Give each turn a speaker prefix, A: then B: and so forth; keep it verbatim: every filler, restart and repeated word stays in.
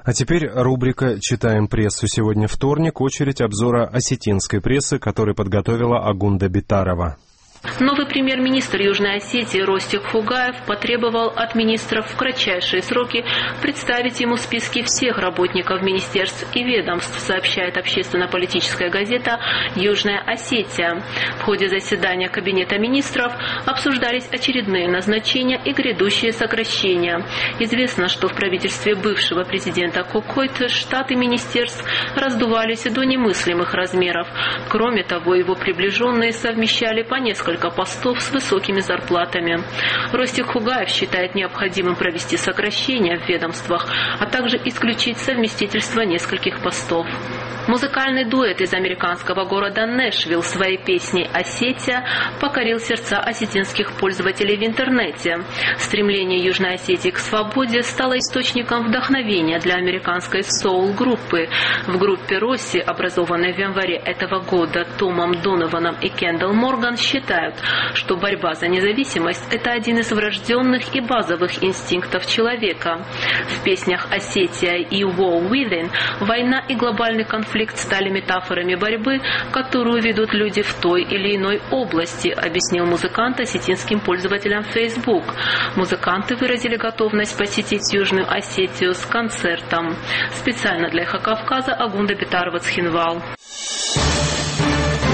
A: А теперь рубрика «Читаем прессу». Сегодня вторник, очередь обзора осетинской прессы, который подготовила Агунда Битарова.
B: Новый премьер-министр Южной Осетии Ростик Хугаев потребовал от министров в кратчайшие сроки представить ему списки всех работников министерств и ведомств, сообщает общественно-политическая газета «Южная Осетия». В ходе заседания Кабинета министров обсуждались очередные назначения и грядущие сокращения. Известно, что в правительстве бывшего президента Кокойты штаты министерств раздувались до немыслимых размеров. Кроме того, его приближенные совмещали по несколько постов с высокими зарплатами. Ростик Хугаев считает необходимым провести сокращения в ведомствах, а также исключить совместительство нескольких постов. Музыкальный дуэт из американского города Нэшвилл своей песней «Осетия» покорил сердца осетинских пользователей в интернете. Стремление Южной Осетии к свободе стало источником вдохновения для американской соул-группы. В группе Росси, образованной в январе этого года Томом Донованом и Кендалл Морган, считают, что борьба за независимость – это один из врожденных и базовых инстинктов человека. В песнях «Осетия» и «War Within» война и глобальный конфликт стали метафорами борьбы, которую ведут люди в той или иной области, объяснил музыкант осетинским пользователям Facebook. Музыканты выразили готовность посетить Южную Осетию с концертом. Специально для «Эхо Кавказа» Агунда Битарова, Цхинвал.